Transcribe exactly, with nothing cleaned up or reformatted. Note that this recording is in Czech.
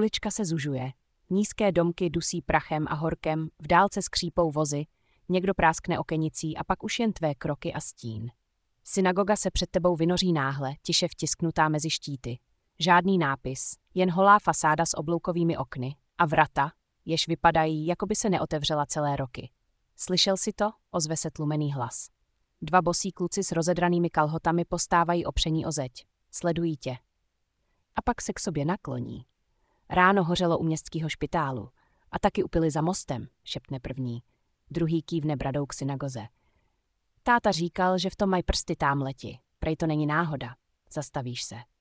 Ulička se zužuje. Nízké domky dusí prachem a horkem, v dálce skřípou vozy, někdo práskne okenicí a pak už jen tvé kroky a stín. Synagoga se před tebou vynoří náhle, tiše vtisknutá mezi štíty. Žádný nápis, jen holá fasáda s obloukovými okny a vrata, jež vypadají, jako by se neotevřela celé roky. Slyšel jsi to? Ozve se tlumený hlas. Dva bosí kluci s rozedranými kalhotami postávají opření o zeď. Sledují tě. A pak se k sobě nakloní. Ráno hořelo u městského špitálu. A taky upili za mostem, šeptne první. Druhý kývne bradou k synagoze. Táta říkal, že v tom mají prsty támleti. Prej to není náhoda. Zastavíš se.